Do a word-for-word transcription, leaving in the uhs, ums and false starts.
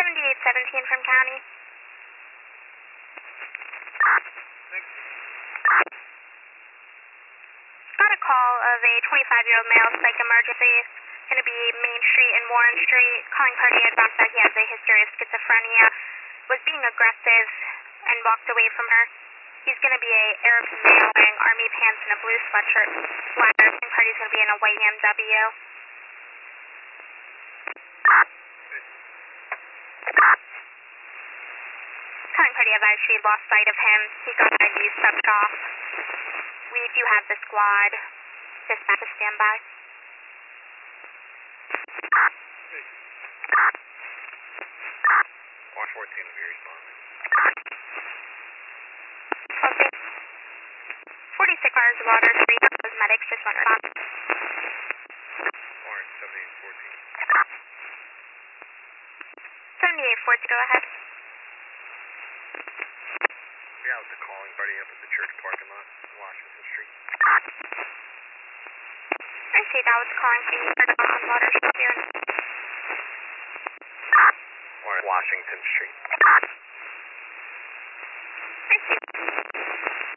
seventy-eight seventeen from county. Got a call of a twenty-five-year-old male psych emergency. Going to be Main Street and Warren Street. Calling party advised that he has a history of schizophrenia. Was being aggressive and walked away from her. He's going to be a Arab male wearing army pants and a blue sweatshirt. Flatter. And party's going to be in a white B M W. Calling party advised she lost sight of him. He got I D subbed off. We do have the squad. Dispatch to stand by. one fourteen will be responding. Okay. forty-six cars, Water Street. Those medics just went respond. Warren, seventy-eight fourteen. seventy-eight fourteen, go ahead. Yeah, with the calling party up at the church parking lot, Washington Street. I see that was calling for you on Water Street here. Or Washington Street. I see